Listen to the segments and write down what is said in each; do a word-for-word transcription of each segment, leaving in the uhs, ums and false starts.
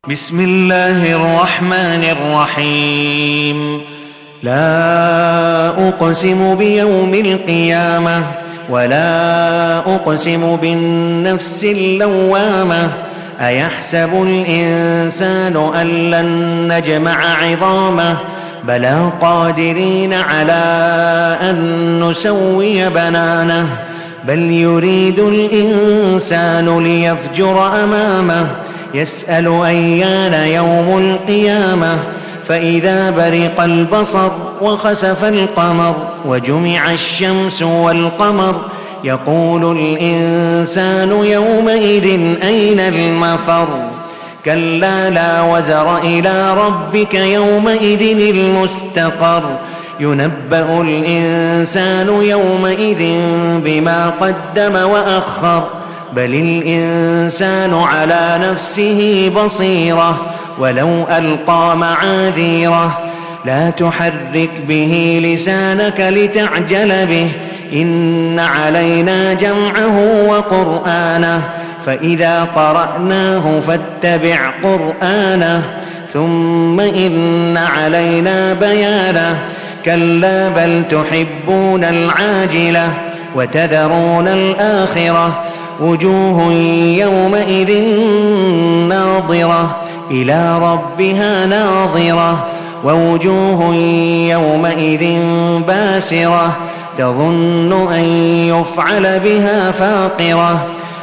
بسم الله الرحمن الرحيم لا أقسم بيوم القيامة ولا أقسم بالنفس اللوامة أيحسب الإنسان أن لن نجمع عظامه بلى قادرين على أن نسوي بنانه بل يريد الإنسان ليفجر أمامه يسأل أيان يوم القيامة فإذا برق البصر وخسف القمر وجمع الشمس والقمر يقول الإنسان يومئذ أين المفر كلا لا وزر إلى ربك يومئذ المستقر ينبأ الإنسان يومئذ بما قدم وأخر بل الإنسان على نفسه بصيرة ولو ألقى معاذيره لا تحرك به لسانك لتعجل به إن علينا جمعه وقرآنه فإذا قرأناه فاتبع قرآنه ثم إن علينا بيانه كلا بل تحبون العاجلة وتذرون الآخرة وجوه يومئذ ناظرة إلى ربها ناظرة ووجوه يومئذ باسرة تظن أن يفعل بها فاقرة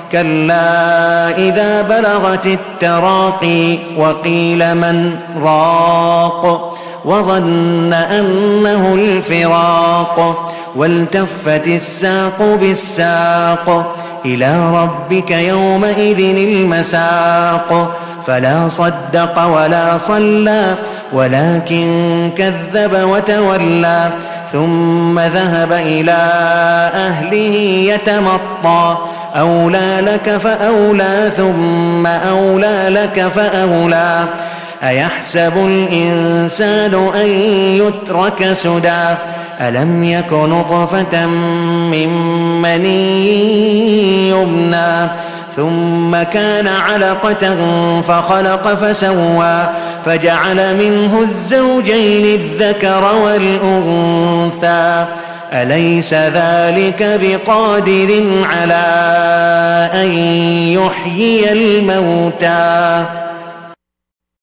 كلا إذا بلغت التراقي وقيل من راق وظن أنه الفراق والتفت الساق بالساق إلى ربك يومئذ المساق فلا صدق ولا صلى ولكن كذب وتولى ثم ذهب إلى أهله يتمطى أولى لك فأولى ثم أولى لك فأولى أيحسب الإنسان أن يترك سدى ألم يك نطفة من مني يمنى ثم كان علقة فخلق فسوى فجعل منه الزوجين الذكر والأنثى أليس ذلك بقادر على أن يحيي الموتى